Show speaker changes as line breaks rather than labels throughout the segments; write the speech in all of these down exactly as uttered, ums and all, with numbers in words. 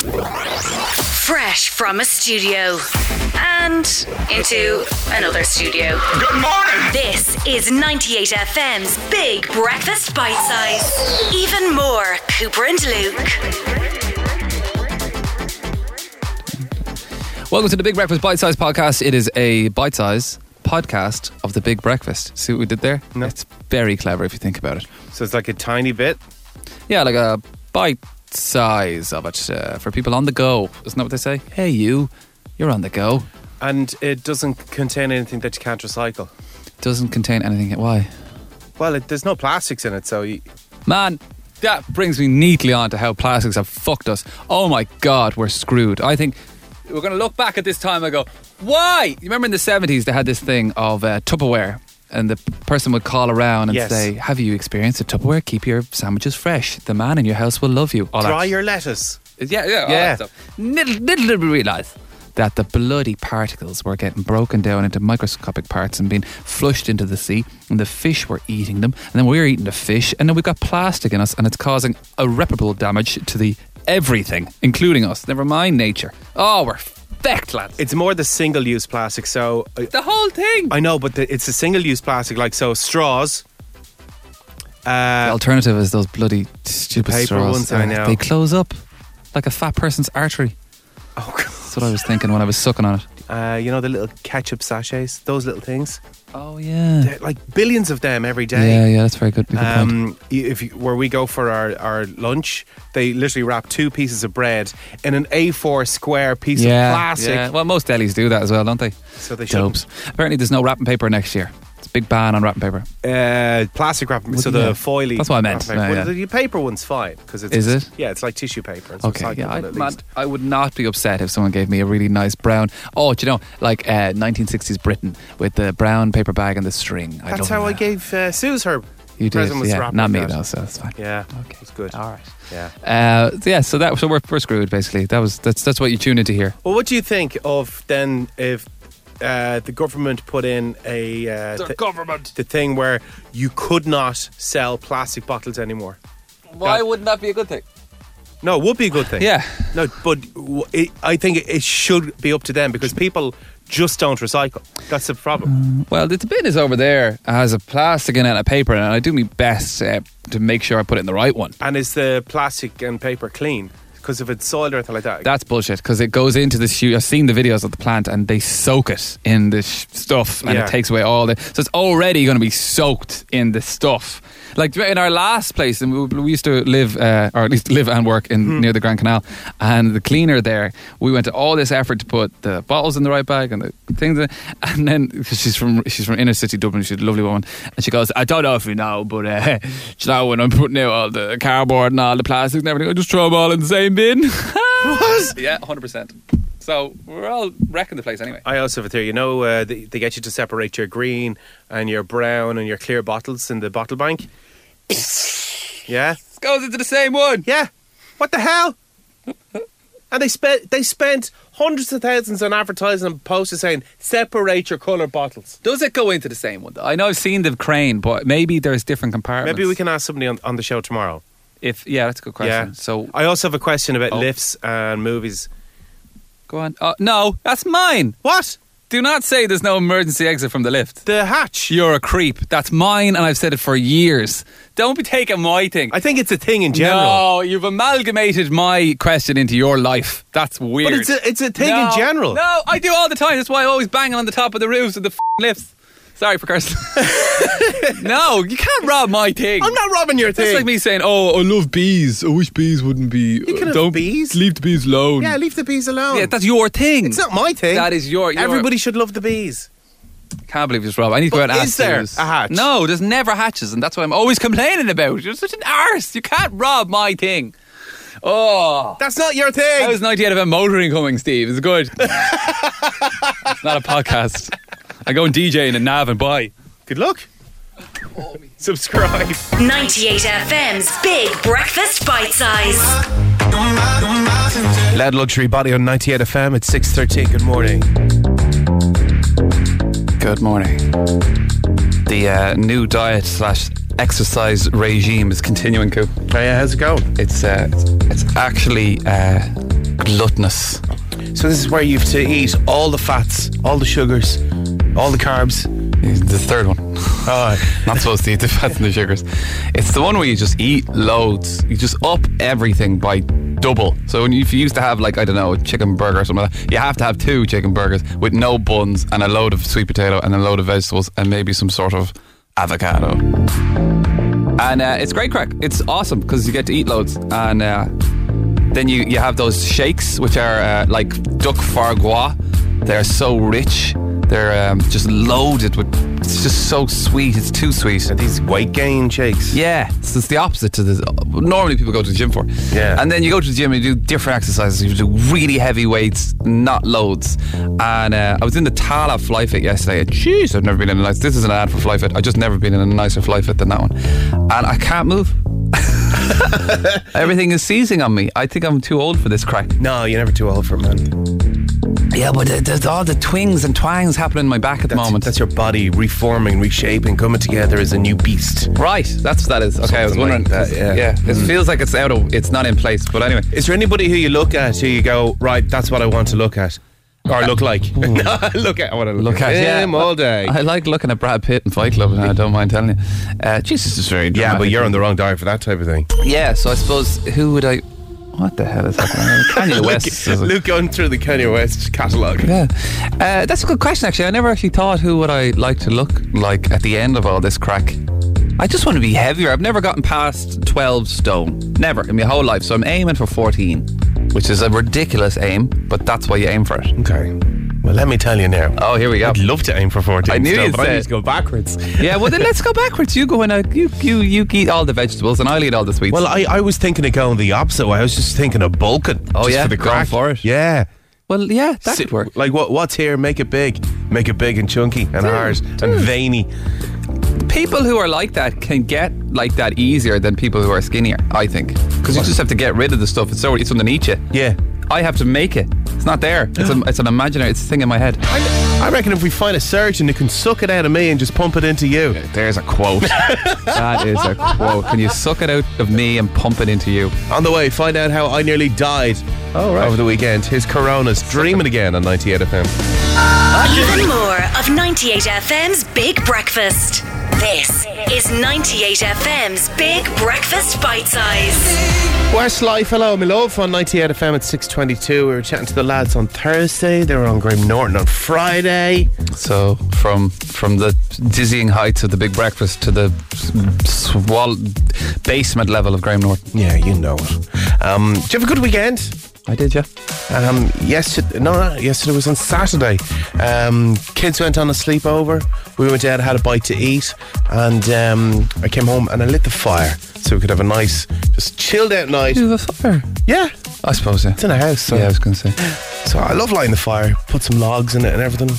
Fresh from a studio and into another studio.
Good morning!
This is ninety-eight F M's Big Breakfast Bite Size. Even more Cooper and Luke.
Welcome to the Big Breakfast Bite Size podcast. It is a bite size podcast of the Big Breakfast. See what we did there?
No.
It's very clever if you think about it.
So it's like a tiny bit?
Yeah, like a bite size of it uh, for people on the go. Isn't that what they say? Hey, you, you're on the go.
And it doesn't contain anything that you can't recycle.
Doesn't contain anything. Why?
Well, it, there's no plastics in it, so you...
Man, that brings me neatly on to how plastics have fucked us. Oh my God, we're screwed. I think we're going to look back at this time and go, why? You remember in the seventies they had this thing of uh, Tupperware, and the person would call around and
Yes.
say, have you experienced a Tupperware? Keep your sandwiches fresh. The man in your house will love you. All
Dry
that.
your lettuce.
Yeah, yeah, all
Yeah.
that stuff. Little, little did we realise that the bloody particles were getting broken down into microscopic parts and being flushed into the sea, and the fish were eating them, and then we were eating the fish, and then we got plastic in us, and it's causing irreparable damage to the everything, including us. Never mind nature. Oh, we're fecked, lads.
It's more the single-use plastic, so... uh,
The whole thing.
I know, but the, it's a single-use plastic, like, so straws...
The
Uh,
alternative is those bloody stupid
Paper
straws.
ones, I
Uh,
know.
They close up like a fat person's artery.
oh, God.
That's what I was thinking when I was sucking on it.
Uh, you know the little ketchup sachets? Those little things?
Oh, yeah.
They're like billions of them every day.
Yeah, yeah, that's very good. Good point.
Um, if you, where we go for our, our lunch, they literally wrap two pieces of bread in an A four square piece
yeah,
of plastic.
yeah. Well, most delis do that as well, don't they?
So they shouldn't.
Dopes. Apparently, there's no wrapping paper next year. It's a big ban on wrapping paper.
Uh, plastic wrapping, so
Yeah.
the foily.
That's what I meant.
wrapping paper.
Yeah,
Well,
yeah.
the paper one's fine because it's
Is it?
Yeah, it's like tissue paper. It's
Okay,
recyclable
yeah, I,
at
man,
least.
I would not be upset if someone gave me a really nice brown. Oh, do you know, like uh, nineteen sixties Britain with the brown paper bag and the string. I
That's
love
how I
that.
gave uh, Sue's her
You did,
present was
yeah.
wrapped
Not
like
me
that.
though, so that's fine.
Yeah,
Okay.
it's good.
All right.
Yeah.
Uh, so yeah, so that so we're, we're screwed basically. That was that's that's what you tune into here.
Well, what do you think of then if uh, the government put in a uh,
The
th-
government.
the thing where you could not sell plastic bottles anymore?
Why
That-
wouldn't that be a good thing?
No, it would be a good thing.
Yeah.
No, but w- it, I think it should be up to them because people just don't recycle. That's the problem.
Well, the bin is over there. It has a plastic in it and a paper in it, and I do my best uh, to make sure I put it in the right one.
And is the plastic and paper clean? Because if it's soiled or anything like that,
That's bullshit because it goes into the shoe. I've seen the videos of the plant and they soak it in the sh- stuff and
Yeah.
it takes away all the. So it's already going to be soaked in the stuff. Like in our last place, and we, we used to live, uh, or at least live and work in
Hmm.
near the Grand Canal, and the cleaner there, we went to all this effort to put the bottles in the right bag and the things, in, and then cause she's from she's from inner city Dublin, she's a lovely woman, and she goes, I don't know if you know, but uh, you know when I'm putting out all the cardboard and all the plastics and everything, I just throw them all in the same bin.
What?
Yeah, one hundred percent. So we're all wrecking the place anyway.
I also have a theory. You know, uh, they, they get you to separate your green and your brown and your clear bottles in the bottle bank. Yeah,
This goes into the same one.
yeah. What the hell? And they spent they spent hundreds of thousands on advertising and posters saying separate your colour bottles.
Does it go into the same one though? I know I've seen the crane, but maybe there's different compartments.
Maybe we can ask somebody on, on the show tomorrow.
If yeah, that's a good question.
Yeah.
So
I also have a question about
Oh.
lifts and movies.
go on. Oh, no, that's mine.
What?
Do not say there's no emergency exit from the lift.
The hatch.
You're a creep. That's mine, and I've said it for years. Don't be taking my thing.
I think it's a thing in general.
No, you've amalgamated my question into your life. That's weird.
But it's a, it's a thing
No,
in general.
No, I do all the time. That's why I always bang on the top of the roofs of the f- lifts. Sorry for cursing. No, you can't rob my thing.
I'm not robbing your
That's
thing.
like me saying, "Oh, I love bees. I wish bees wouldn't be.
You can
uh,
have
don't
bees.
Leave the bees alone."
Yeah, leave the bees alone.
Yeah, that's your thing.
it's not my thing.
That is your. your
Everybody should love the bees.
Can't believe this, Rob. I need to go
But
out and
is
ask
there
Suze.
a hatch?
No, there's never hatches, and that's what I'm always complaining about. You're such an arse. You can't rob my thing. Oh.
That's not your thing.
How's ninety-eight F M motoring coming, Steve? Is it good? It's not a podcast. I go and D J in a nav and buy.
Good luck. Subscribe.
ninety-eight F M's Big Breakfast Bite Size.
Loud Luxury Body on ninety-eight F M at six thirteen. Good morning.
Good morning. The uh, new diet slash exercise regime is continuing, Coop.
Oh, yeah, how's it going?
It's uh, it's, it's actually uh, gluttonous.
So this is where you have to eat all the fats, all the sugars, all the carbs.
The third one.
Oh.
Not supposed to eat the fats and the sugars. It's the one where you just eat loads. You just up everything by double. So when you, if you used to have, like, I don't know, a chicken burger or something like that, you have to have two chicken burgers with no buns and a load of sweet potato and a load of vegetables and maybe some sort of avocado. And uh, it's great crack. It's awesome because you get to eat loads. And uh, then you, you have those shakes, which are uh, like duck fargois. They're so rich. They're um, just loaded with. It's just so sweet. It's too sweet.
Are these weight gain shakes?
Yeah, so it's the opposite to the normally people go to the gym for.
Yeah.
And then you go to the gym and you do different exercises. You do really heavy weights, not loads. And uh, I was in the Tala Fly Fit yesterday. And jeez, I've never been in a nice. This is an ad for Fly Fit. I've just never been in a nicer Fly Fit than that one. And I can't move. Everything is seizing on me. I think I'm too old for this crack.
No, you're never too old for it, man.
Yeah, but there's all the twings and twangs happening in my back at the
That's,
moment.
that's your body reforming, reshaping, coming together as a new beast.
Right, that's what that is. Okay, I was
Something
wondering.
like that, yeah.
yeah, it feels like it's out of, it's not in place. But anyway,
Is there anybody who you look at who you go, right, that's what I want to look at? Or look like? No, look at, I want to look,
look at
him
yeah,
all day.
I like looking at Brad Pitt in Fight Club, and I don't mind telling you. Uh, Jesus is very
Yeah,
dramatic.
but you're on the wrong diet for that type of thing.
Yeah, so I suppose who would I? What the hell is happening? Kanye West. is it?
Luke going through the Kanye West catalogue.
Yeah, uh, that's a good question. Actually, I never actually thought who would I like to look like at the end of all this crack. I just want to be heavier. I've never gotten past twelve stone, never in my whole life. So I'm aiming for fourteen, which is a ridiculous aim, but that's why you aim for it.
Okay. Well, let me tell you now.
Oh, here we go.
I'd love to aim for fourteen.
I knew
still,
you'd
but
say
I
it.
need to go backwards.
Yeah, well then let's go backwards. You go in a, you you you eat all the vegetables and I'll eat all the sweets.
Well, I, I was thinking of going the opposite way. I was just thinking of bulking.
Oh,
just
yeah?
for the
Going
crack.
for it?
Yeah.
well, yeah, that
Si-
could work.
Like what? What's here? Make it big. Make it big and chunky and hard and veiny.
People who are like that can get like that easier than people who are skinnier, I think, because you just have to get rid of the stuff. It's so it's underneath you.
Yeah.
I have to make it. It's not there. It's, a, it's an imaginary. It's a thing in my head.
I reckon if we find a surgeon who can suck it out of me and just pump it into you.
There's a quote. That is a quote. Can you suck it out of me and pump it into you?
On the way, find out how I nearly died
Oh, right.
over the weekend. His Corona's Dreaming Again on ninety-eight F M.
Even more of ninety-eight F M's Big Breakfast. This is ninety-eight F M's Big Breakfast Bite Size.
Westlife, hello, my love, on ninety-eight F M at six twenty-two. We were chatting to the lads on Thursday. They were on Graham Norton on Friday.
So from from the dizzying heights of the Big Breakfast to the swall basement level of Graham Norton.
Yeah, you know it. Um, did you have a good weekend?
I did, yeah.
Um, yesterday, no, no, yesterday was on Saturday. Um, kids went on a sleepover. We went out, had a bite to eat, and um, I came home and I lit the fire so we could have a nice, just chilled out night.
You have a fire?
Yeah,
I suppose, yeah.
it's in a house. So,
Yeah, I was going to say.
so I love lighting the fire, put some logs in it and everything.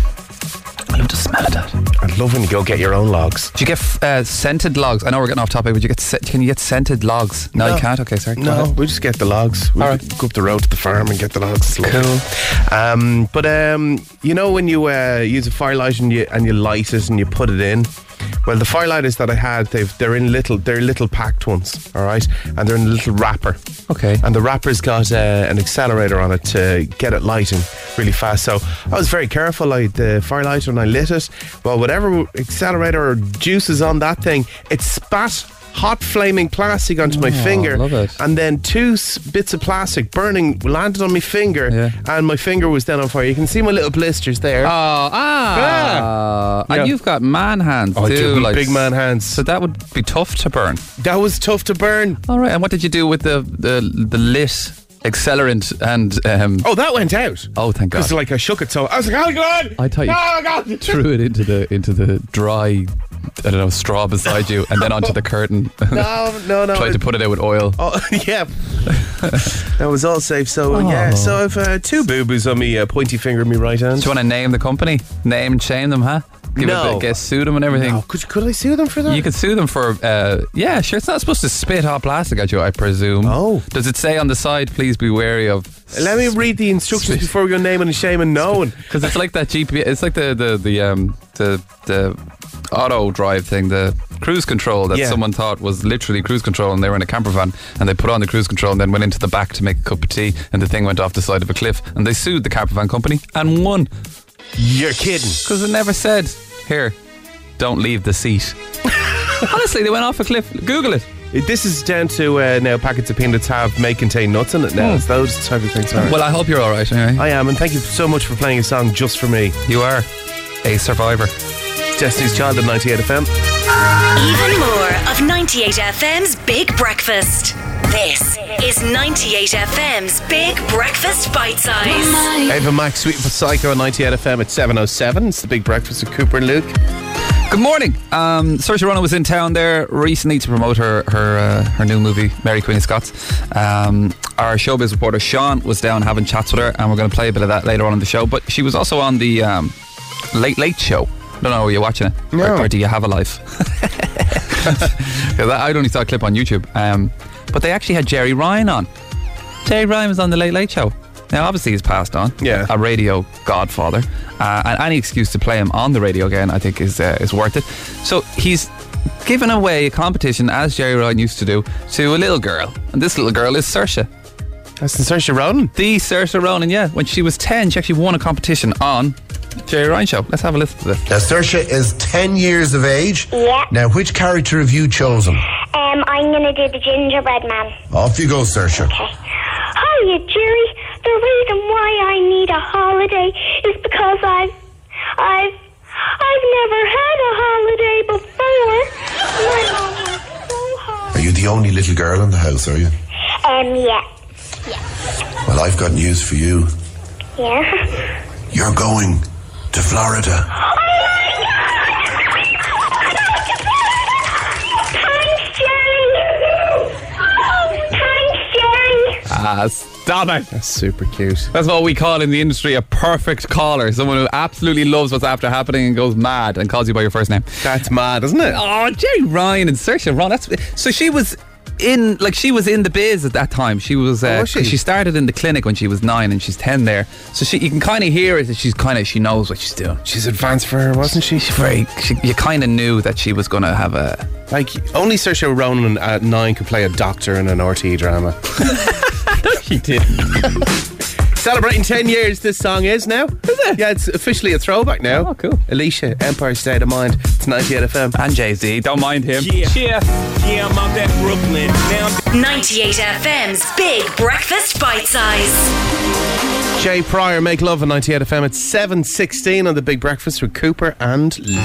I love the smell of that.
I love when you go get your own logs.
Do you get uh, scented logs? I know we're getting off topic, but you get se- can you get scented logs? No,
No.
you can't. Okay, sorry. Go
No,
ahead.
we just get the logs. We
All right.
go up the road to the farm and get the logs. It's lovely.
Cool.
Um, but um, you know when you uh, use a firelight and you and you light it and you put it in. Well, the firelighters that I had, they've they're in little they're little packed ones, all right, and they're in a little wrapper.
Okay.
And the wrapper's got uh, an accelerator on it to get it lighting really fast. So I was very careful. I had the firelighter and I lit it. Well, whatever accelerator or juice is on that thing, it spat hot flaming plastic onto my
Oh,
finger,
love it.
and then two s- bits of plastic burning landed on my finger,
Yeah.
and my finger was then on fire. You can see my little blisters there.
Oh, ah.
Yeah.
And you've got man hands
Oh, I
too.
do,
like,
big man hands.
So that would be tough to burn.
That was tough to burn.
All right. And what did you do with the the, the lit accelerant and... Um,
Oh, that went out.
oh, thank God.
Because like I shook it, so I was like, "Oh God!"
I thought you
oh God!
threw it into the into the dry, I don't know, straw beside you and then onto the curtain.
No, no, no.
Tried to put it out with oil.
Oh, yeah. That was all safe. So,
Oh.
yeah. So, I've uh, two boo-boos on me uh, pointy finger in my right hand.
Do you want to name the company? Name and shame them, huh? Give
No.
it a guess, sue them and everything.
Oh, could, could I sue them for that?
You could sue them for, uh, yeah, sure. It's not supposed to spit hot plastic at you, I presume.
Oh.
Does it say on the side, please be wary of...
Let me read the instructions before we go naming and shaming no one.
Because it's like that G P S, it's like the, the, the, um, the, the, auto drive thing, the cruise control that
Yeah.
someone thought was literally cruise control, and they were in a camper van and they put on the cruise control and then went into the back to make a cup of tea, and the thing went off the side of a cliff, and they sued the camper van company and won
You're kidding.
because it never said, here, don't leave the seat. Honestly, they went off a cliff. Google it.
This is down to uh, now packets of peanuts have may contain nuts in it now.
Mm.
It's those type of things. Are.
Well, I hope you're all right anyway.
I am, and thank you so much for playing a song just for me.
You are a survivor.
Destiny's Child at ninety-eight F M.
Even more of ninety-eight F M's Big Breakfast. This is ninety-eight F M's Big Breakfast Bite Size.
Ava Max, Sweet for Psycho on ninety-eight F M at seven oh seven. It's the Big Breakfast with Cooper and Luke.
Good morning. Um, Saoirse Ronan was in town there recently to promote her her uh, her new movie, Mary Queen of Scots. Um, our showbiz reporter Sean was down having chats with her, and we're going to play a bit of that later on in the show. But she was also on the um, Late Late Show. I don't know, are you watching it?
No.
Or, or do you have a life? 'Cause I only saw a clip on YouTube. Um, but they actually had Jerry Ryan on. Jerry Ryan was on the Late Late Show. Now, obviously, he's passed on.
Yeah.
A radio godfather. Uh, and any excuse to play him on the radio again, I think, is uh, is worth it. So he's given away a competition, as Jerry Ryan used to do, to a little girl. And this little girl is Saoirse.
That's the Saoirse Ronan.
The Saoirse Ronan, yeah. When she was ten, she actually won a competition on Jerry Ryan Show. Let's have a listen to this.
Now, Saoirse is ten years of age.
Yeah.
Now, which character have you chosen?
Um, I'm gonna do the gingerbread man.
Off you go, Saoirse.
Okay. Hiya, Jerry. The reason why I need a holiday is because I've, I've, I've never had a holiday before. My mom works so hard.
Are you the only little girl in the house, are you?
Um, yeah.
Well, I've got news for you.
Yeah.
You're going to Florida.
Thanks, Jerry. Thanks, Jerry.
Ah, stop it.
That's super cute.
That's what we call in the industry a perfect caller. Someone who absolutely loves what's after happening and goes mad and calls you by your first name.
That's mad, isn't it?
Oh, Jerry Ryan and Saoirse Ronan. That's so she was in like she was in the biz at that time. She was. Uh,
Oh, was she?
she started in the clinic when she was nine, and she's ten there. So she, you can kind of hear it that she's kind of she knows what she's doing.
She's advanced for her, wasn't she?
She's very. She, you kind of knew that she was going to have a.
Like, only Saoirse Ronan at nine could play a doctor in an R T E drama.
She did.
Celebrating ten years, this song is now. Is it? Yeah, it's officially a throwback now.
Oh, cool.
Alicia, Empire State of Mind. It's ninety-eight F M.
And Jay-Z, don't mind him.
Yeah, yeah, I'm out at Brooklyn. Now I'm
ninety-eight F M's Big Breakfast Bite Size.
Jay Pryor, Make Love on ninety-eight F M. It's seven sixteen on the Big Breakfast with Cooper and Luke.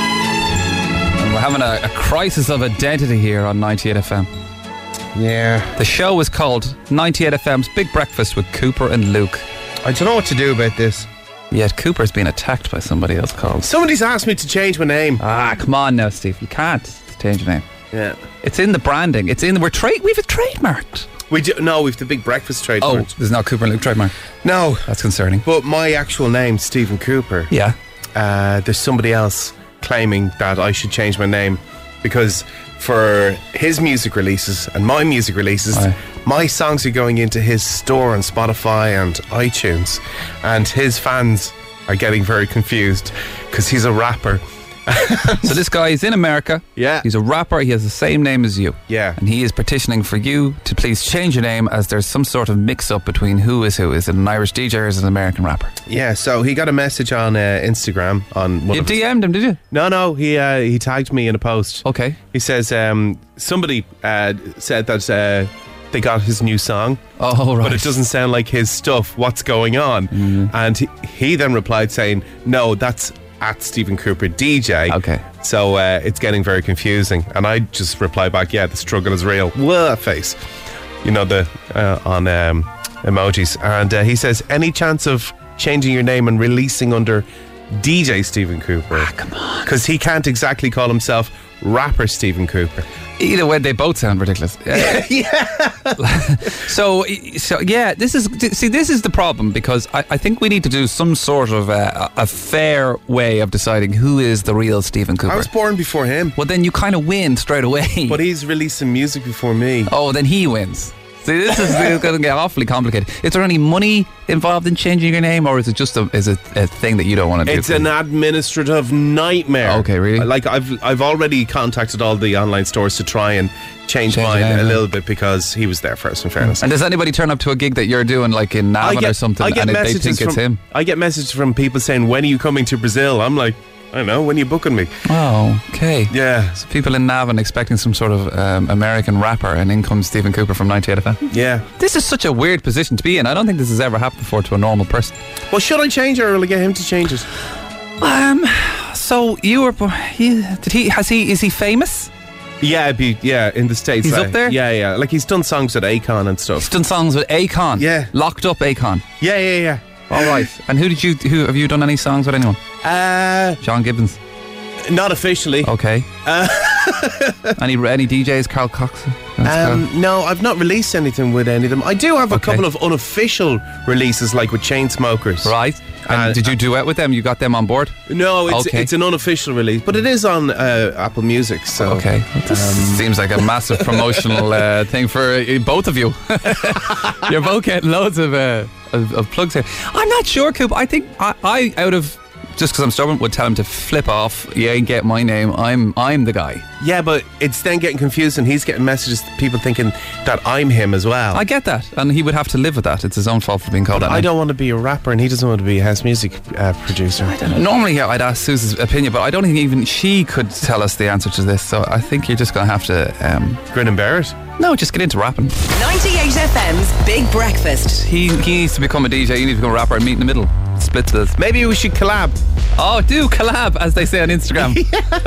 And we're having a, a crisis of identity here on ninety-eight F M.
Yeah.
The show is called ninety-eight F M's Big Breakfast with Cooper and Luke.
I don't know what to do about this.
Yet Cooper's been attacked by somebody else called.
Somebody's asked me to change my name.
Ah, come on now, Steve. You can't change your name.
Yeah.
It's in the branding. It's in. We're trade. We've it trademarked.
We do, no, we've the Big Breakfast trade.
Oh, there's no Cooper and Luke trademark.
No.
That's concerning.
But my actual name, Stephen Cooper,
Yeah.
uh, there's somebody else claiming that I should change my name because for his music releases and my music releases,
Aye.
my songs are going into his store on Spotify and iTunes, and his fans are getting very confused because he's a rapper.
So this guy is in America.
Yeah.
He's a rapper. He has the same name as you.
Yeah.
And he is petitioning for you to please change your name as there's some sort of mix-up between who is who. Is it an Irish D J or is it an American rapper?
Yeah, so he got a message on uh, Instagram on one
You
of his-
D M'd him, did you?
No, no, he uh, he tagged me in a post.
Okay.
He says um, somebody uh, said that uh, they got his new song,
Oh, right.
but it doesn't sound like his stuff. What's going on?
Mm.
And he, he then replied saying, "No, that's at Stephen Cooper D J."
Okay.
So uh, it's getting very confusing. And I just replied back, "Yeah, the struggle is real." Whoa, face. You know, the uh, on um, emojis. And uh, he says, "Any chance of changing your name and releasing under D J Stephen Cooper?"
Ah, come on.
Because he can't exactly call himself rapper Stephen Cooper.
Either way, they both sound ridiculous. yeah. so, so yeah, this is see, this is the problem because I, I think we need to do some sort of a, a fair way of deciding who is the real Stephen Cooper.
I was born before him,
Well, then you kind of win straight away.
but he's releasing music before me.
oh, then he wins. See, this is going to get awfully complicated. Is there any money involved in changing your name, or is it just a is it a thing that you don't want to do?
It's an administrative nightmare.
Okay, really?
Like I've I've already contacted all the online stores to try and change,
Change
mine
it, yeah.
a little bit because he was there first. In fairness.
And does anybody turn up to a gig that you're doing, like in Navan or something,
I get
and they
messages
think it's
from,
him?
I get messages from people saying, "When are you coming to Brazil?" I'm like, I don't know. When are you booking me?
Oh, okay.
Yeah,
So people in Navan expecting some sort of um, American rapper, and in comes Stephen Cooper from ninety-eight F M.
yeah.
This is such a weird position to be in. I don't think this has ever happened before to a normal person.
Well, should I change it, or will I get him to change it?
Um. So you were. bo- He, did he? Has he? Is he famous?
Yeah, it'd be, yeah, in the States.
He's
uh,
up there?
Yeah, yeah. Like he's done songs with Akon and stuff.
He's done songs with Akon.
Yeah.
Locked up Akon.
Yeah, yeah, yeah.
All right. And who did you? Who have you done any songs with anyone?
Uh,
John Gibbons.
not officially.
Okay. any any D Js? Carl Cox. That's
Um, no, I've not released anything with any of them. I do have a
Okay.
couple of unofficial releases, like with Chainsmokers.
cool. Right. And
Uh,
did you duet with them? You got them on board?
No, it's
Okay.
it's an unofficial release, but it is on uh, Apple Music. So
Okay. This seems like a massive promotional uh, thing for uh, both of you. You're both getting loads of, uh, of of plugs here. I'm not sure, Coop. I think I, I out of just because I'm stubborn, would tell him to flip off. You ain't get my name. I'm I'm the guy.
Yeah, but it's then getting confused, and he's getting messages, people thinking that I'm him as well.
I get that, and he would have to live with that. It's his own fault for being called that.
I
name.
don't want to be a rapper, and he doesn't want to be a house music uh, producer. I don't know.
Normally, I'd ask Susan's opinion, but I don't think even she could tell us the answer to this. So I think you're just going to have to. Um,
Grin and bear it.
no, just get into rapping.
ninety-eight F M's Big Breakfast.
He he needs to become a D J. You need to become a rapper and meet in the middle. Split the.
Maybe we should collab.
Oh, do collab, as they say on Instagram.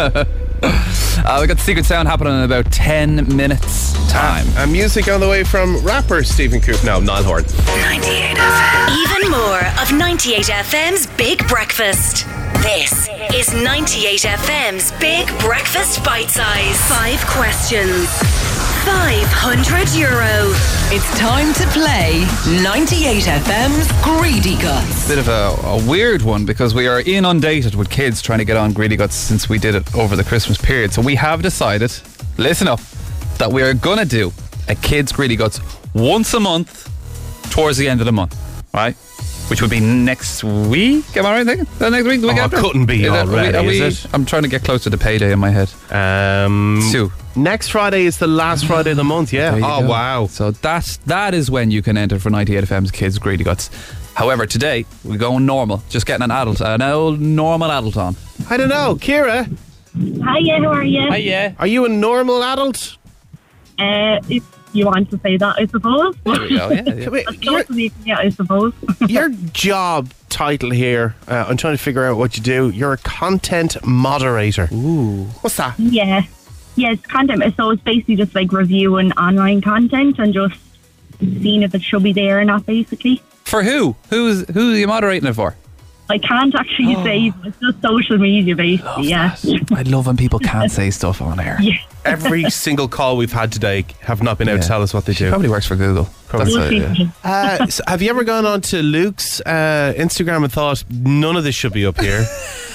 uh, we got the Secret Sound happening in about ten minutes time.
Uh, and music on the way from rapper Stephen Coop. No, Niall Horan.
ninety-eight F M. Even more of ninety-eight F M's Big Breakfast. This is ninety-eight F M's Big Breakfast Bite Size. Five questions. five hundred euro. It's time to play ninety-eight F M's Greedy Guts.
Bit of a, a weird one because we are inundated with kids trying to get on Greedy Guts since we did it over the Christmas period. So we have decided, listen up, that we are going to do a kids Greedy Guts once a month towards the end of the month, right? Which would be next week. Am I right thinking? Is that next week? The week
Oh,
after?
couldn't be
Is it- are we-
already,
are we-
is it?
I'm trying to get close to the payday in my head.
Um,
Two.
Next Friday is the last Friday of the month, yeah.
There you
Oh,
go.
wow.
So that's, that is when you can enter for ninety-eight F M's Kids Greedy Guts. However, today, we're going normal. Just getting an adult, an old normal adult on.
I don't know. Kira,
Hiya, how are you?
yeah.
are you a normal adult?
Uh, if you want to say that, I suppose.
There we go, yeah. yeah.
Wait,
As
your,
close as you can get, I suppose.
your job title here, uh, I'm trying to figure out what you do. You're a content moderator. Ooh. What's that?
yeah. Yeah, it's content. So it's basically just like reviewing online content and just seeing if it should be there or not, basically.
For who? Who's who are you moderating it for?
I can't actually say, but it's just social media, basically, yeah.
I love when people can't say stuff on air.
Yeah.
Every single call we've had today have not been able
Yeah.
to tell us what they
She
do.
probably works for Google. That's
We'll
it,
see.
yeah.
Uh, so have you ever gone on to Luke's uh, Instagram and thought, none of this should be up here?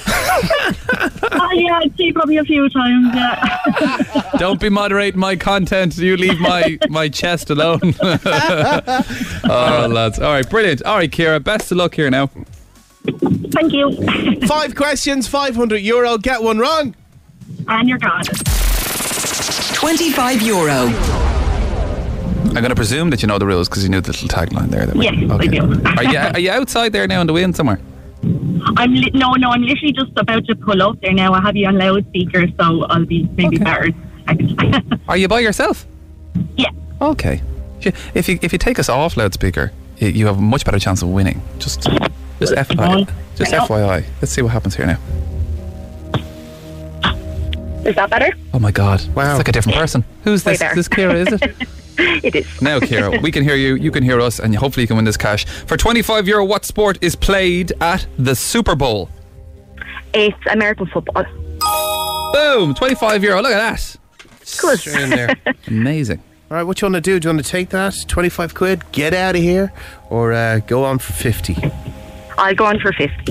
Oh, yeah, I'd say probably a few times, yeah.
Don't be moderating my content. You leave my, my chest alone. Oh, lads. All right, brilliant. All right, Ciara, best of luck here now.
Thank you.
Five questions, five hundred euro. Get one wrong.
And you're gone.
twenty-five euro.
I'm going to presume that you know the rules because you knew the little tagline there. That we-
Yes, I
okay.
do.
Are you, are you outside there now in the wind somewhere?
I'm li- no, no, I'm literally just about to pull up there now. I have you on loudspeaker, so I'll be maybe
Okay.
better.
Are you by yourself?
Yeah.
Okay. If you if you take us off loudspeaker, you, you have a much better chance of winning. Just just F Y I. Just F Y I. Let's see what happens here now.
Is that better?
Oh my God!
Wow.
It's like a different person. Who's
Way
this?
there.
This Ciara, is it?
It is.
Now, Ciara, we can hear you. You can hear us, and hopefully you can win this cash for twenty-five euro. What sport is played at the Super Bowl?
It's American football.
Boom! twenty-five euro. Look at that.
Good.
Straight in there.
Amazing.
All right, what you want to do? Do you want to take that? twenty-five quid, get out of here, or uh, go on for fifty?
I'll go on for fifty.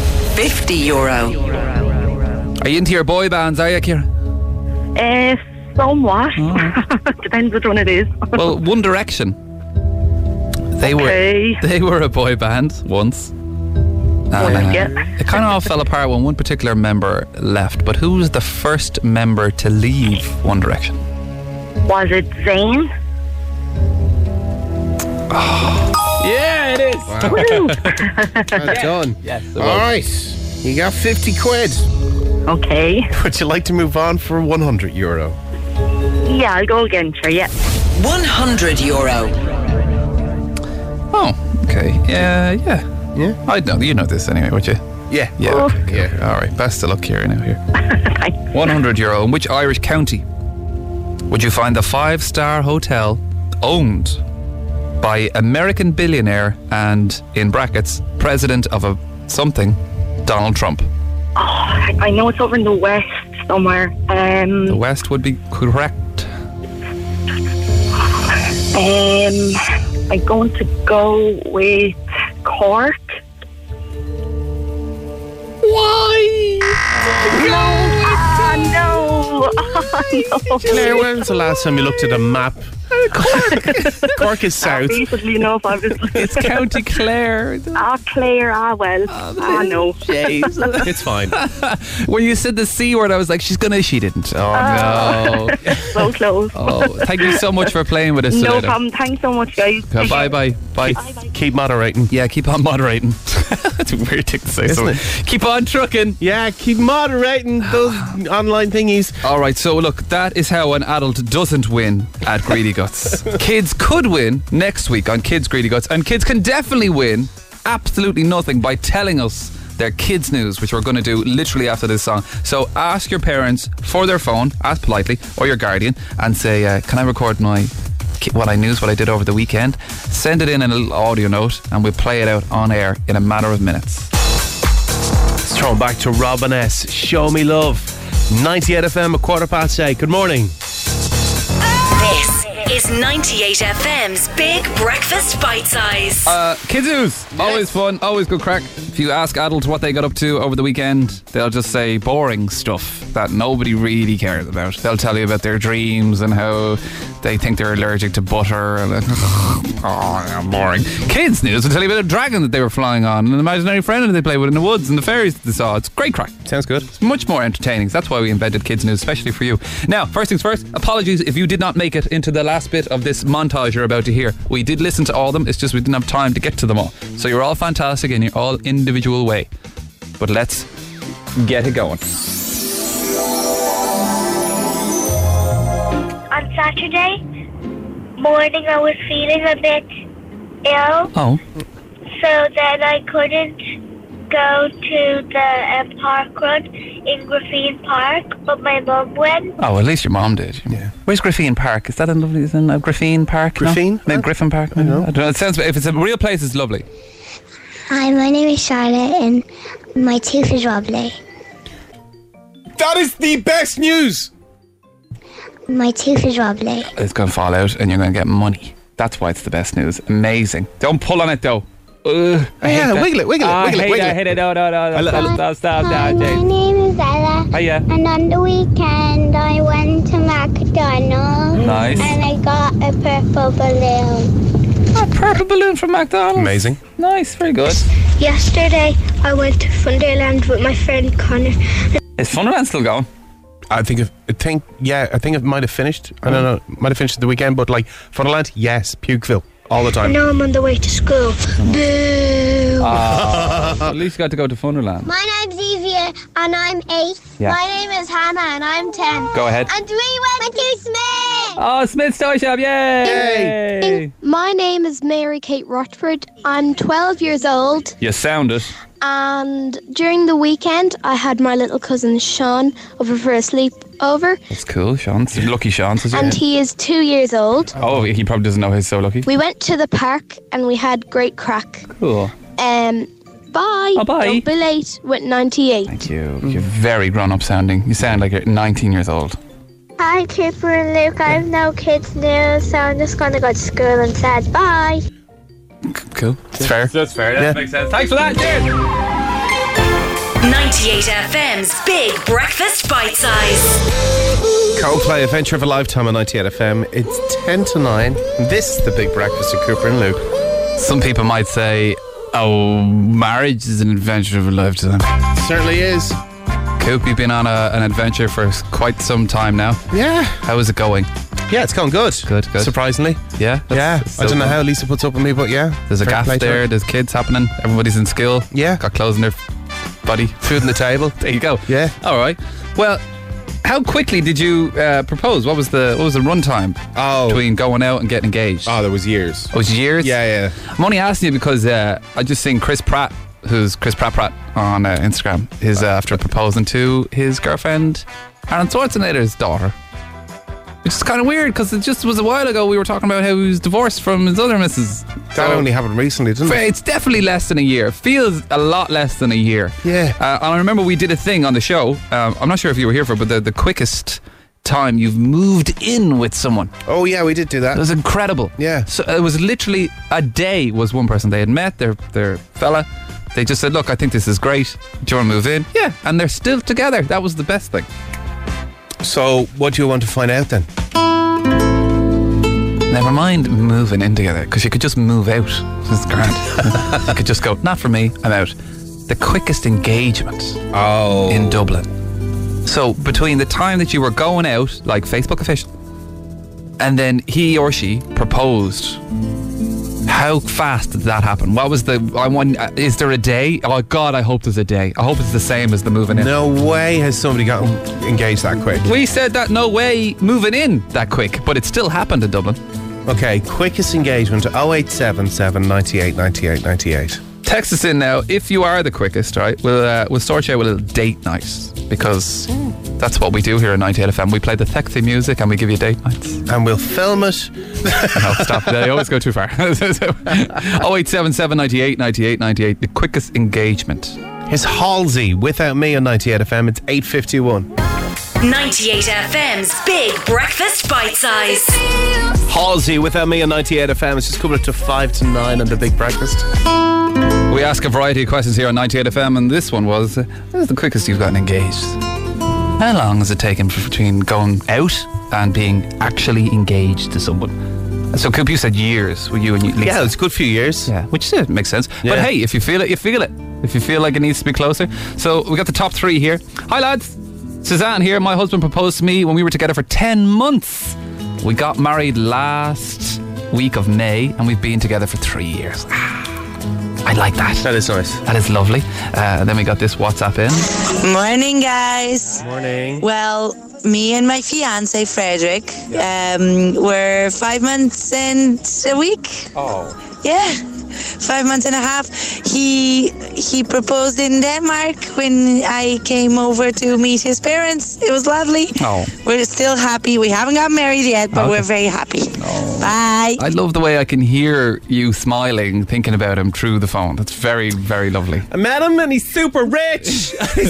fifty euro.
Are you into your boy bands? Are you, Ciara?
Uh,
Somewhat.
Oh.
Depends which one it is.
Well, One Direction. They
Okay.
were they were a boy band once. And, uh,
yeah.
it kind of all fell apart when one particular member left. But who was the first member to leave One Direction?
Was it Zayn?
Yeah, it is.
Woo!
Well done.
Yes. it
All
was.
right. You got fifty quid.
Okay.
Would you like to move on for one hundred euro?
Yeah, I'll go again, sure, yeah.
one hundred euro.
Oh, okay. Yeah, yeah.
Yeah?
I'd know. You know this anyway, would you?
Yeah.
Yeah.
Oh.
Okay, yeah. All right. Best of luck here now. Here.
Thanks.
one hundred euro. In which Irish county would you find the five-star hotel owned by American billionaire and, in brackets, president of a something, Donald Trump?
Oh, I know it's over in the west somewhere. Um,
The West would be correct.
um, I'm going to go with Cork.
Why?
Ah, no. Oh, no.
Claire, when was the last time you looked at a map? Cork is south.
Basically, enough, obviously.
It's County Clare.
Ah, Claire, ah, well. Ah, no.
It's fine.
When you said the C word, I was like, she's gonna. She didn't. Oh no.
So close.
Oh, thank you so much for playing with us
No
today.
problem. Thanks so much, guys.
Okay, bye bye bye.
Keep moderating.
Yeah, keep on moderating. That's a weird thing to say,
Isn't
isn't it? Keep on trucking.
Yeah, keep moderating those online thingies.
All right, so look, that is how an adult doesn't win at Greedy Guts. Kids could win next week on Kids Greedy Guts, and kids can definitely win absolutely nothing by telling us their kids' news, which we're going to do literally after this song. So ask your parents for their phone, ask politely, or your guardian, and say, uh, can I record my ki- what I news, what I did over the weekend? Send it in in a little audio note, and we'll play it out on air in a matter of minutes.
Let's throw back to Robin S. Show Me Love. ninety-eight F M, a quarter past eight. Good morning.
This is ninety-eight F M's Big Breakfast Bite Size.
Uh, kids news, always fun, always good crack. If you ask adults what they got up to over the weekend, they'll just say boring stuff that nobody really cares about. They'll tell you about their dreams and how they think they're allergic to butter. And oh, boring. Kids news will tell you about a dragon that they were flying on and an imaginary friend that they played with in the woods and the fairies that they saw. It's great crack.
Sounds good.
It's much more entertaining. So that's why we invented kids news, especially for you. Now, first things first, apologies if you did not make it into the last bit of this montage you're about to hear. We did listen to all of them, it's just we didn't have time to get to them all. So you're all fantastic in your all individual way. But let's get it going.
On Saturday morning, I was feeling a bit ill,
Oh.
so then I couldn't go to the um, park run in Graffine Park, but my mum went.
Oh, well, at least your mom did.
Yeah.
Where's Graffine Park? Is that in lovely? Is in a Graffine Park? No?
Graffine?
Maybe Griffin Park?
I don't know.
I don't know. It sounds. If it's a real place, it's lovely.
Hi, my name is Charlotte and my tooth is wobbly.
That is the best news.
My tooth is wobbly.
It's going to fall out, and you're going to get money. That's why it's the best news. Amazing. Don't pull on it though. Ugh, I hate
Yeah,
that.
wiggle it, wiggle it,
Ah,
wiggle
I
it,
hate
wiggle
it, I
it.
hate it. No, no, no, no.
I lo-
Stop, stop, stop,
Hi,
stop,
my
James.
name is Ella.
Hiya.
And on the weekend I went to McDonald's.
Nice.
And I got a purple balloon.
A purple balloon from McDonald's.
Amazing.
Nice, very good.
Yesterday I went to Funderland with my friend Connor.
Is Funderland still going?
I think if, I think yeah, I think it might have finished. I don't know, might have finished at the weekend, but like Funderland, yes, Pukeville all the time.
Now I'm on the way to school. Boo!
At least you got to go to Funderland.
My name's Evia and I'm eight.
Yeah.
My name is Hannah and I'm ten.
Go ahead.
And we went to Smith!
Oh, Smith's Toy Shop, yay!
My name is Mary Kate Rochford. I'm twelve years old,
You sound it.
and during the weekend I had my little cousin Sean over for a sleepover,
That's cool, Sean. Lucky Sean, says
and he is two years old.
Oh, he probably doesn't know he's so lucky.
We went to the park and we had great crack.
Cool.
Um, bye.
Oh, bye.
Don't be late with ninety-eight.
Thank you. You're very grown-up sounding. You sound like you're nineteen years old.
Hi, Cooper and Luke. I have no kids news, so I'm just going to go to school and said bye.
Cool. It's fair.
That's fair.
That makes sense. Thanks for that, cheers.
ninety-eight F M's Big Breakfast Bite Size.
Coldplay, Adventure of a Lifetime on ninety-eight F M. It's ten to nine. This is the Big Breakfast with Cooper and Luke.
Some people might say, oh, marriage is an adventure of a lifetime.
Certainly is.
Coop, you've been on a, an adventure for quite some time now.
Yeah.
How is it going?
Yeah, it's going good.
Good, good.
Surprisingly.
Yeah?
Yeah.
that's
I don't
so
know
good.
how Lisa puts up with me, but yeah.
There's a
Fair
gaff
play to
there,
her.
there's kids happening, everybody's in school.
Yeah.
Got clothes in their body.
Food on the table.
There you go.
Yeah.
All right. Well, how quickly did you uh, propose? What was the what was the run time
Oh.
between going out and getting engaged?
Oh, there was years.
It was years?
Yeah, yeah.
I'm only asking you because uh, I just seen Chris Pratt, who's Chris Pratt Pratt on uh, Instagram, is uh, after proposing to his girlfriend, Arnold Schwarzenegger's daughter. Which is kind of weird because it just was a while ago we were talking about how he was divorced from his other missus.
That
So-
only happened recently, didn't it?
It's definitely less than a year. Feels a lot less than a year.
Yeah.
Uh, and I remember we did a thing on the show. Um, I'm not sure if you were here for it, but the, the quickest time you've moved in with someone.
Oh, yeah, we did do
It
that.
was incredible.
Yeah.
So it was literally a day was one person. They had met their, their fella. They just said, look, I think this is great. Do you want to move in? Yeah. And they're still together. That was the best thing.
So, what do you want to find out then?
Never mind moving in together, because you could just move out. It's grand. You could just go, not for me, I'm out. The quickest engagement
Oh.
in Dublin. So between the time that you were going out, like Facebook official, and then he or she proposed, how fast did that happen? What was the, I want, uh, is there a day? Oh God, I hope there's a day. I hope it's the same as the moving in.
No way has somebody gotten engaged that quick.
We said that no way moving in that quick, but it still happened in Dublin.
Okay, quickest engagement oh eight seven seven, ninety-eight, ninety-eight, ninety-eight.
Text us in now if you are the quickest, right? We'll uh, we'll sort you out with a little date night because that's what we do here at ninety-eight F M. We play the sexy music and we give you date nights.
And we'll film it.
No, stop. They always go too far. oh eight seven seven, ninety-eight, ninety-eight, ninety-eight. The quickest engagement.
Here's Halsey without me on ninety-eight F M. It's eight fifty-one.
ninety-eight F M's Big Breakfast Bite Size.
Halsey without me on ninety-eight F M. It's just coming up to five to nine on the Big Breakfast.
We ask a variety of questions here on ninety-eight F M, and this one was, uh, what is the quickest you've gotten engaged? How long has it taken for, between going out and being actually engaged to someone? So, Coop, you said years with you and you, Lisa.
Yeah, it's a good few years.
Yeah, which uh, makes sense.
Yeah.
But hey, if you feel it, you feel it. If you feel like it needs to be closer. So we got the top three here. Hi lads, Suzanne here. My husband proposed to me when we were together for ten months. We got married last week of May and we've been together for three years. Ah, I like that.
That is nice.
That is lovely. Uh, then we got this WhatsApp in.
Morning, guys.
Morning.
Well, me and my fiance Frederick um, were five months and a week.
Oh.
Yeah, five months and a half. He he proposed in Denmark when I came over to meet his parents. It was lovely.
Oh.
We're still happy. We haven't got married yet, but
Okay.
we're very happy.
Oh.
Bye.
I love the way I can hear you smiling, thinking about him through the phone. That's very, very lovely.
I met him and he's super rich.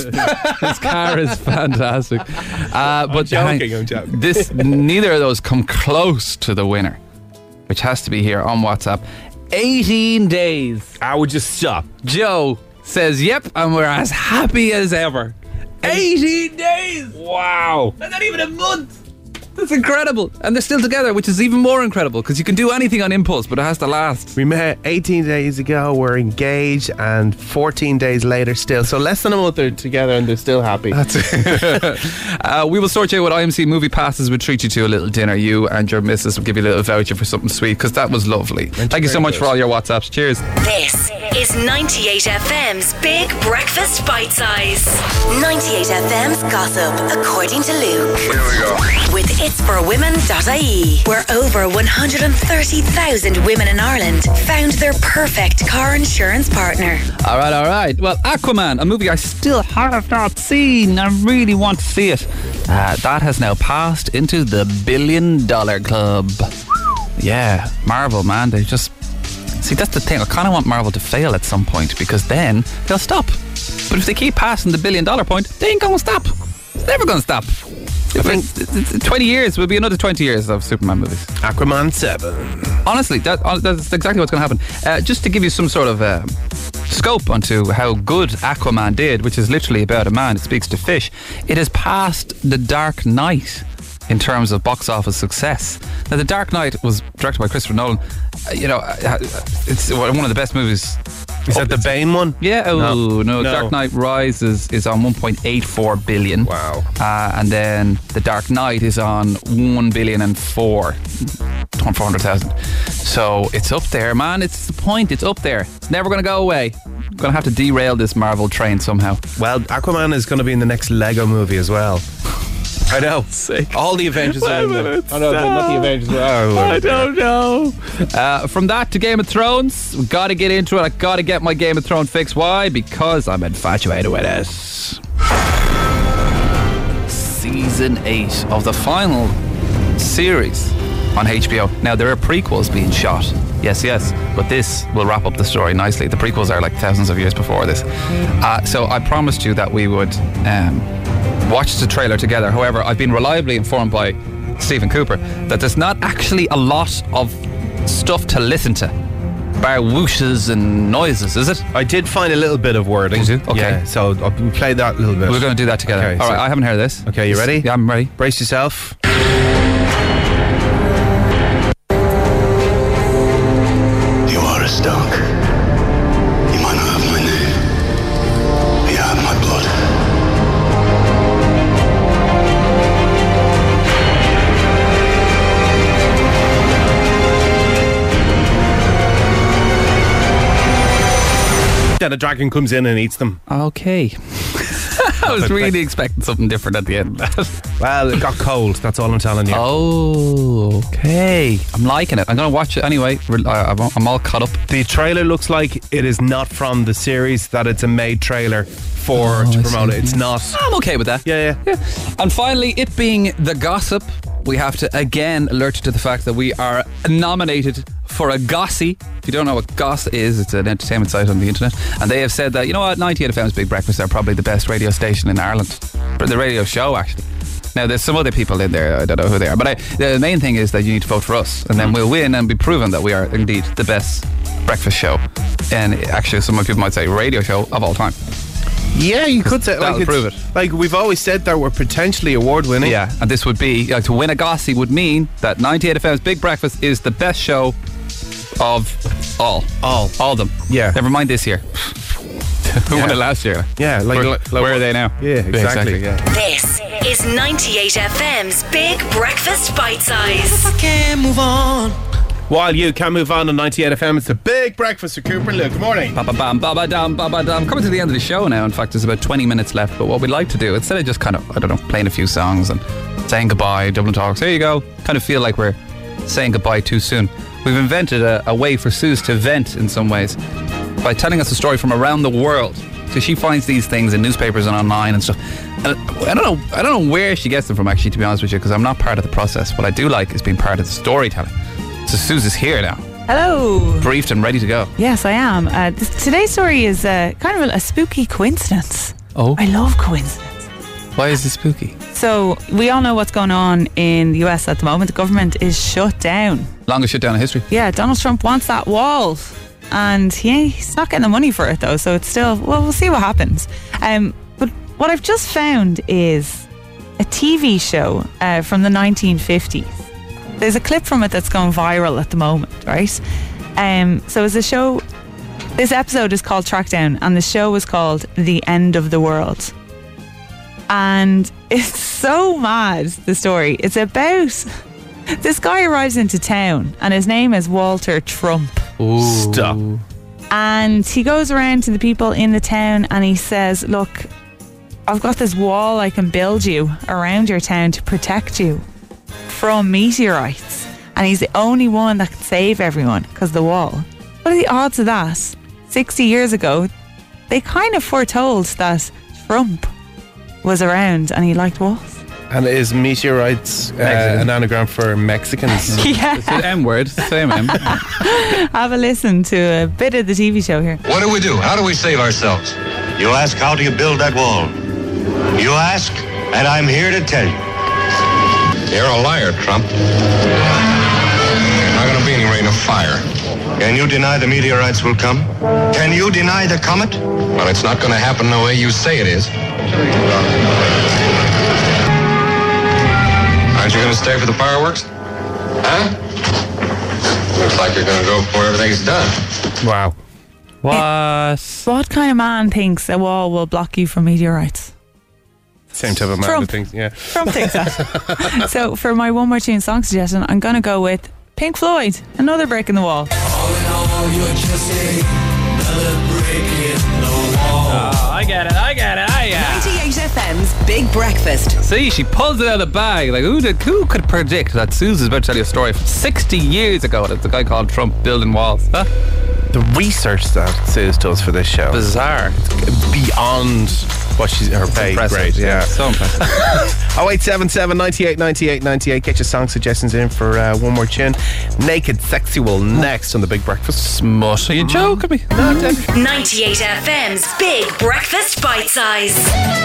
His car is fantastic. Uh, but
joking,
hang-
I'm joking.
This neither of those come close to the winner, which has to be here on WhatsApp. eighteen days.
I would just stop.
Joe says, "Yep," and we're as happy as ever. eighteen days.
Wow.
That's not even a month. That's incredible. And they're still together, which is even more incredible because you can do anything on impulse, but it has to last.
We met eighteen days ago, we're engaged, and fourteen days later still. So less than a month they're together and they're still happy.
That's it. uh, we will sort you out what I M C movie passes. We'll treat you to a little dinner. You and your missus will give you a little voucher for something sweet because that was lovely. Thank you so
very
much
good.
for all your WhatsApps. Cheers.
This is ninety-eight F M's Big Breakfast Bite Size. ninety-eight F M's Gossip, according to Luke.
Here we go.
With its for women dot I E, where over one hundred thirty thousand women in Ireland found their perfect car insurance partner.
All right, all right. Well, Aquaman, a movie I still have not seen. I really want to see it. Uh, that has now passed into the billion dollar club. Yeah, Marvel, man. They just... See, that's the thing. I kind of want Marvel to fail at some point because then they'll stop. But if they keep passing the billion dollar point, they ain't going to stop. It's never going to stop. I think twenty years will be another twenty years of Superman movies.
Aquaman seven.
Honestly, that, uh, that's exactly what's going to happen. Uh, just to give you some sort of uh, scope onto how good Aquaman did, which is literally about a man who speaks to fish, it has passed The Dark Knight in terms of box office success. Now, The Dark Knight was directed by Christopher Nolan. Uh, you know, uh, it's one of the best movies.
Is that the Bane one?
Yeah, oh, no. no.
No.
Dark Knight Rises is on one point eight four billion.
Wow.
Uh, and then The Dark Knight is on one billion and four. four hundred thousand. So it's up there, man. It's the point. It's up there. It's never going to go away. I'm going to have to derail this Marvel train somehow.
Well, Aquaman is going to be in the next Lego movie as well. I know.
Sick.
All the Avengers are in there. Oh no, not the Avengers. Oh,
I don't know. Uh, from that to Game of Thrones, we've got to get into it. I got to get my Game of Thrones fix. Why? Because I'm infatuated with it. Season eight of the final series on H B O. Now, there are prequels being shot. Yes, yes. But this will wrap up the story nicely. The prequels are like thousands of years before this. Uh, so I promised you that we would um, watch the trailer together. However, I've been reliably informed by Stephen Cooper that there's not actually a lot of stuff to listen to, bar whooshes and noises, is it?
I did find a little bit of wording.
Did you? Okay.
Yeah, so I'll play that a little bit.
We're going to do that together.
Okay,
All
so-
right, I haven't heard this.
Okay, you ready?
Yeah, I'm ready.
Brace yourself.
You are a Stark. You might not have my name, but you have my blood.
Then a dragon comes in and eats them.
Okay. I was really expecting something different at the end of that.
Well, it got cold. That's all I'm telling you.
Oh, okay. I'm liking it. I'm going to watch it anyway. Re- I- I'm I'm all caught up.
The trailer looks like it is not from the series, that it's a made trailer for
Oh,
to
I
promote
see.
it. It's not.
I'm okay with that.
Yeah, yeah.
And finally, it being the gossip, we have to again alert you to the fact that we are nominated for a Gossy. If you don't know what Goss is, it's an entertainment site on the internet. And they have said that, you know what, ninety-eight F M's Big Breakfast are probably the best radio station in Ireland. For the radio show, actually. Now, there's some other people in there, I don't know who they are. But I, the main thing is that you need to vote for us. And then we'll win and be proven that we are indeed the best breakfast show. And actually, some people might say radio show of all time.
Yeah, you could say
that'll
like it's-
prove it.
Like we've always said that we're potentially award winning.
Yeah, and this would be, like, to win a Gossy would mean that ninety-eight F M's Big Breakfast is the best show of all.
All.
All of them.
Yeah.
Never mind this year. Who won
Yeah.
it last year?
Yeah, like,
Where,
like-
where are they now?
Yeah, exactly.
yeah.
This is ninety-eight F M's Big Breakfast Bite Size.
Can't move on.
While you can move on to ninety-eight F M, it's the Big Breakfast with Cooper and Luke. Good morning.
Ba ba bam, ba ba dum, ba ba dum. Coming to the end of the show now. In fact, there's about twenty minutes left. But what we'd like to do, instead of just kind of, I don't know, playing a few songs and saying goodbye, Dublin Talks, here you go, kind of feel like we're saying goodbye too soon. We've invented a, a way for Suze to vent in some ways by telling us a story from around the world. So she finds these things in newspapers and online and stuff. And I don't know, I don't know where she gets them from, actually, to be honest with you, because I'm not part of the process. What I do like is being part of the storytelling. So Suze is here now,
Hello.
briefed and ready to go.
Yes, I am. Uh, this, today's story is uh, kind of a, a spooky coincidence.
Oh,
I love coincidence.
why is it spooky?
So we all know what's going on in the U S at the moment. The government is shut down.
Longest shutdown in history.
Yeah, Donald Trump wants that wall, and he, he's not getting the money for it though. So it's still, well, we'll see what happens. Um, but what I've just found is a T V show uh, from the nineteen fifties. There's a clip from it that's going viral at the moment, right? Um, so it's a show. This episode is called Trackdown, and the show was called The End of the World. And it's so mad, the story. It's about this guy arrives into town, and his name is Walter Trump.
Ooh.
Stop.
And he goes around to the people in the town and he says, look, I've got this wall I can build you around your town to protect you from meteorites. And he's the only one that can save everyone because of the wall. What are the odds of that? sixty years ago, they kind of foretold that Trump was around and he liked walls.
And is meteorites uh,
Mexican.
an anagram for Mexicans?
Yeah.
It's an M word, same M.
Have a listen to a bit of the T V show here.
What do we do? How do we save ourselves? You ask, how do you build that wall? You ask, and I'm here to tell you. You're a liar, Trump. Not gonna be any rain of fire. Can you deny the meteorites will come? Can you deny the comet?
Well, it's not going to happen the way you say it is. Aren't you going to stay for the fireworks? Huh? Looks like you're going to go before everything's done.
Wow.
What?
What kind of man thinks a wall will block you from meteorites?
Same type of man
Trump.
that thinks, yeah.
Trump thinks that. So for my one more tune song suggestion, I'm going to go with Pink Floyd, Another Break in the Wall.
All in all, you're just another break in the wall.
Oh, I get it, I get it, I get it.
ninety-eight F M's Big Breakfast.
See, she pulls it out of the bag. Like, who did, who could predict that Susan's about to tell you a story from sixty years ago that the guy called Trump building walls? Huh?
The research that Suze does for this show.
Bizarre.
Beyond what she's, her pay
Impressive,
grade. Yeah.
So impressive.
oh eight seven seven, nine eight, nine eight, nine eight. Get your song suggestions in for uh, one more tune. Naked Sexual next on the Big Breakfast.
Smut. Are you joking me?
ninety-eight F M's Big Breakfast Bite Size.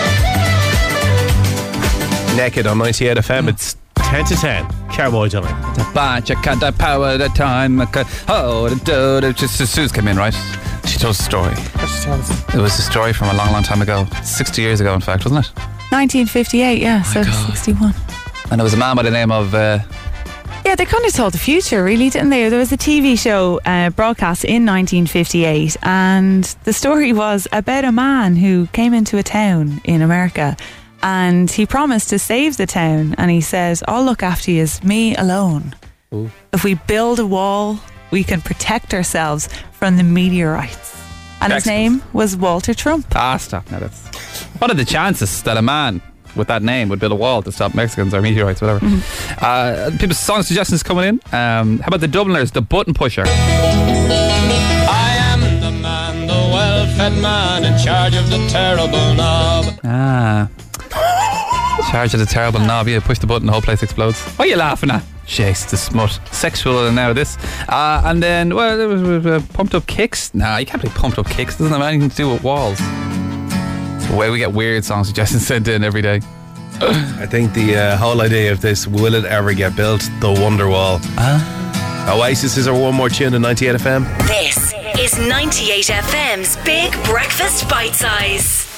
Naked on ninety-eight F M. It's ten to ten. Cowboy Dylan.
The bunch of can't I power the time. I can- Oh, the do. the- Just Suze came in, right? She told us a story. It was a story from a long, long time ago. sixty years ago, in fact, wasn't it?
nineteen fifty-eight, yeah, so
God.
sixty-one.
And there was a man by the name of. Uh,
Yeah, they kind of told the future, really, didn't they? There was a T V show uh, broadcast in nineteen fifty-eight, and the story was about a man who came into a town in America, and he promised to save the town, and he said, "I'll look after you as me alone.
Ooh.
If we build a wall, we can protect ourselves from the meteorites." And his
Excellent.
name was Walter Trump.
ah, stop now. That's. What are the chances that a man with that name would build a wall to stop Mexicans or meteorites, whatever?
Mm-hmm.
Uh, people's song suggestions coming in. Um, how about the Dubliners, the Button Pusher?
I am the man, the well-fed man in charge of the terrible knob.
Ah. Charge of the terrible knob. Yeah, push the button, the whole place explodes. What are you laughing at? Jeez, the smut. Sexual and now this. Uh, and then, well, there was uh, Pumped Up Kicks. Nah, you can't play Pumped Up Kicks. It doesn't have anything to do with walls. It's the way we get weird song suggestions sent in every day.
I think the uh, whole idea of this, will it ever get built? The Wonderwall.
Ah.
Oasis is our one more tune in ninety-eight F M.
This is ninety-eight F M's Big Breakfast Bite Size.